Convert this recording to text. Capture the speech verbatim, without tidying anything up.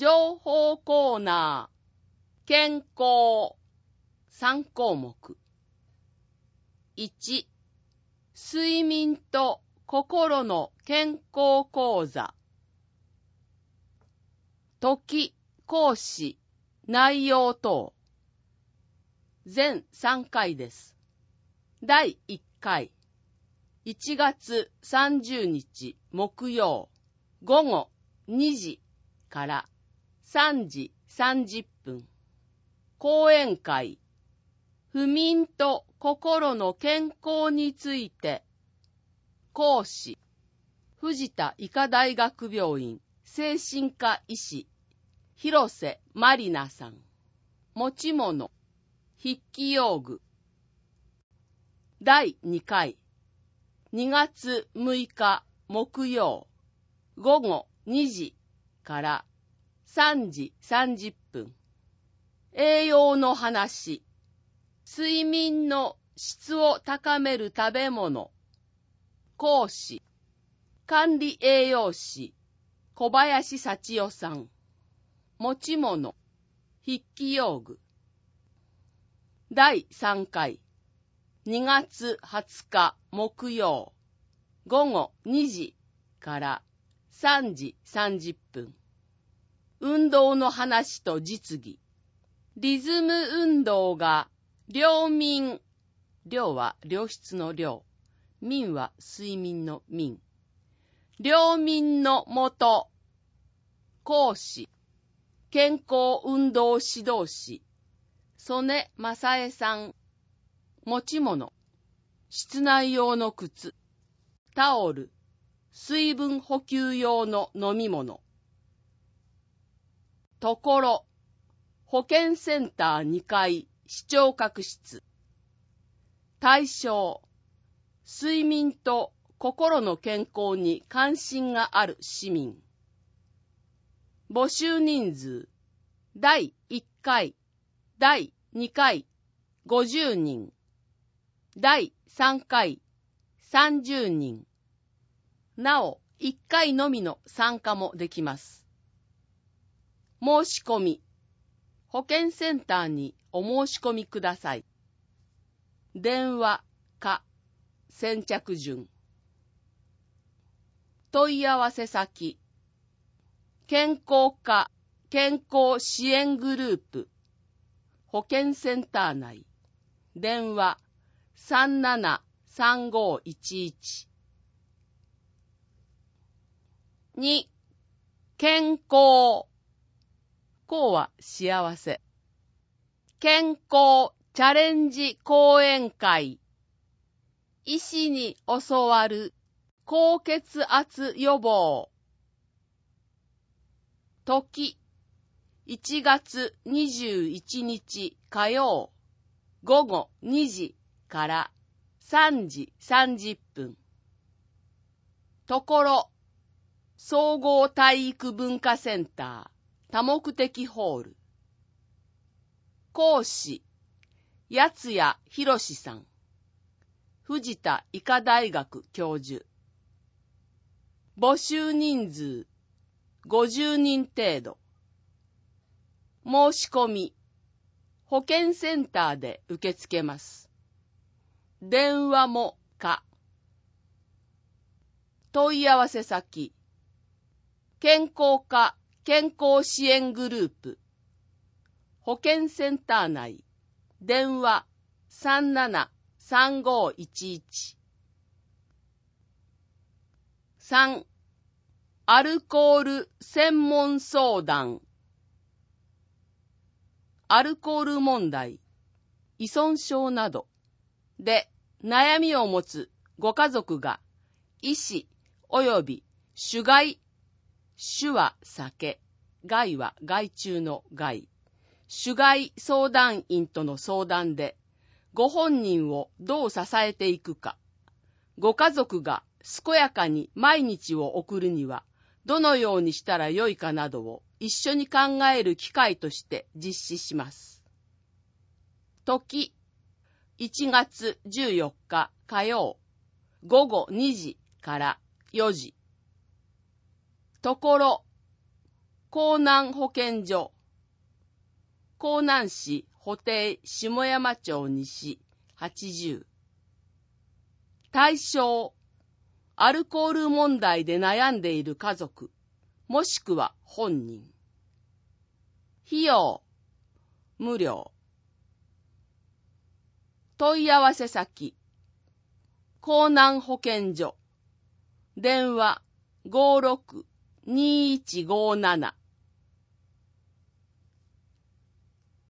情報コーナー、健康、さん項目。いち、睡眠と心の健康講座。時、講師、内容等。全さんかいです。だいいっかい、いちがつさんじゅうにち木曜、ごごにじからさんじさんじゅっぷん。講演会、不眠と心の健康について。講師、藤田医科大学病院精神科医師、広瀬まりなさん。持ち物、筆記用具。だいにかい、にがつむいか木曜、ごごにじからさんじさんじゅっぷん。栄養の話、睡眠の質を高める食べ物。講師、管理栄養士、小林幸代さん。持ち物、筆記用具。だいさんかい、にがつはつか木曜、ごごにじからさんじさんじゅっぷん。運動の話と実技。リズム運動が良眠、良は良質の良、眠は睡眠の眠。良眠のもと。講師、健康運動指導士、曽根正恵さん。持ち物、室内用の靴、タオル、水分補給用の飲み物。ところ、保健センターにかい視聴覚室。対象、睡眠と心の健康に関心がある市民。募集人数、だいいっかい、だいにかい、ごじゅうにん、だいさんかい、さんじゅうにん。なお、いっかいのみの参加もできます。申し込み、保健センターにお申し込みください。電話か先着順。問い合わせ先、健康課健康支援グループ保健センター内。電話 さんななさんごいちいち。に、健康。康は幸せ。健康チャレンジ講演会。医師に教わる高血圧予防。時、いちがつにじゅういちにち火曜、ごごにじからさんじさんじゅっぷん。ところ、総合体育文化センター多目的ホール。講師、八谷博さん。藤田医科大学教授。募集人数ごじゅうにん程度。申し込み、保健センターで受け付けます。電話も可。問い合わせ先、健康課健康支援グループ保健センター内。電話 さんななさんごいちいち。さん、アルコール専門相談。アルコール問題、依存症などで悩みを持つご家族が医師及び主害、主は酒、害は害虫の害、主害相談員との相談でご本人をどう支えていくか、ご家族が健やかに毎日を送るにはどのようにしたらよいかなどを一緒に考える機会として実施します。時、いちがつじゅうよっか火曜、ごごにじからよじ。ところ、 江南保健所、江南市保定下山町西はちじゅう。対象、アルコール問題で悩んでいる家族、もしくは本人。費用、無料。問い合わせ先、江南保健所、電話 ごーろくにーいちごーなな